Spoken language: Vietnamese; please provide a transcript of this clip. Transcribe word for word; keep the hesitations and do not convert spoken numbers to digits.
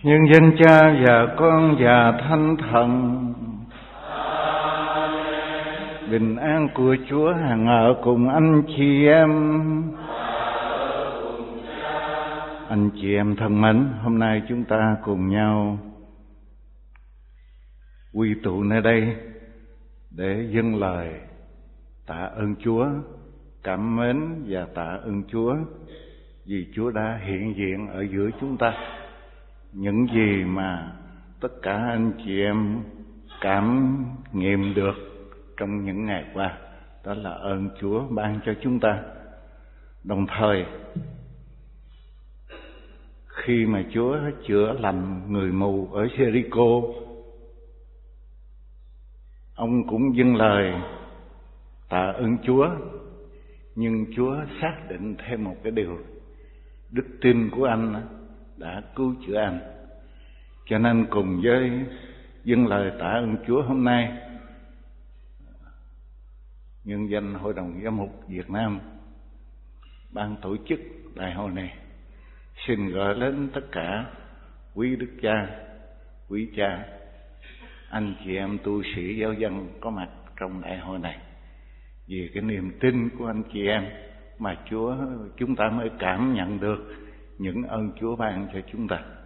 Nhân danh Cha và Con và Thánh Thần. Bình an của Chúa hằng ở cùng anh chị em. Anh chị em thân mến, hôm nay chúng ta cùng nhau quy tụ nơi đây để dâng lời tạ ơn Chúa, cảm mến và tạ ơn Chúa vì Chúa đã hiện diện ở giữa chúng ta. Những gì mà tất cả anh chị em cảm nghiệm được trong những ngày qua, đó là ơn Chúa ban cho chúng ta. Đồng thời, khi mà Chúa chữa lành người mù ở Jericho, ông cũng dâng lời tạ ơn Chúa, nhưng Chúa xác định thêm một cái điều: đức tin của anh đã cứu chữa anh. Cho nên cùng với dâng lời tạ ơn Chúa hôm nay, nhân danh Hội đồng Giám mục Việt Nam, ban tổ chức đại hội này, xin gửi đến tất cả quý đức cha, quý cha, anh chị em tu sĩ giáo dân có mặt trong đại hội này, vì cái niềm tin của anh chị em mà Chúa chúng ta mới cảm nhận được những ơn Chúa ban cho chúng ta.